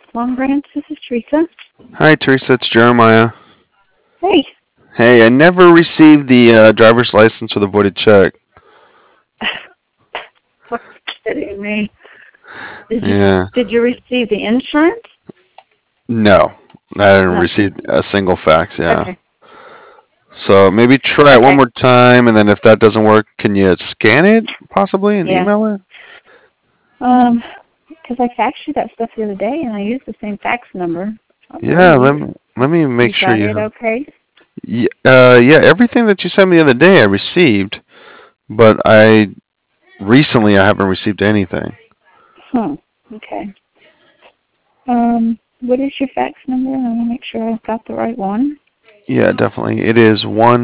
Long Branch. This is Teresa. Hi, Teresa. It's Jeremiah. Hey. Hey, I never received the driver's license or the voided check. What's kidding me? Did you Yeah. did you receive the insurance? No, I didn't Nothing. receive a single fax. Yeah. Okay. So maybe try it one Okay. more time, and then if that doesn't work, can you scan it possibly and Yeah. email it? Um, because I faxed you that stuff the other day, and I used the same fax number. I Yeah. believe Let me make you sure got you it. have. Okay. Yeah. Everything that you sent me the other day, I received, but I haven't received anything. Okay. What is your fax number? I want to make sure I've got the right one. Yeah, definitely. It is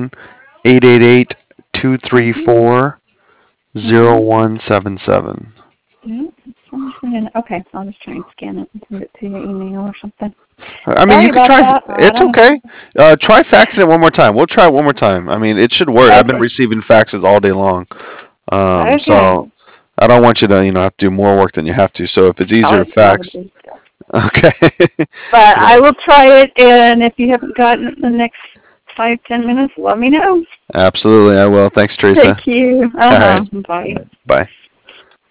1-888-234 Mhm. 0177. Yeah. Okay. I'll just try and scan it and send it to your email or something. I mean, Sorry you could about try. that. I It's don't. okay. Try faxing it one more time. We'll try it one more time. I mean, it should work. I've been Okay. receiving faxes all day long. Okay. So I don't want you to, have to do more work than you have to. So if it's easier to Always fax, probably stuff. okay. But Yeah, I will try it, and if you haven't gotten it in the next 5, 10 minutes, let me know. absolutely, I will. Thanks, Thank Teresa. you. All right. Bye. Bye.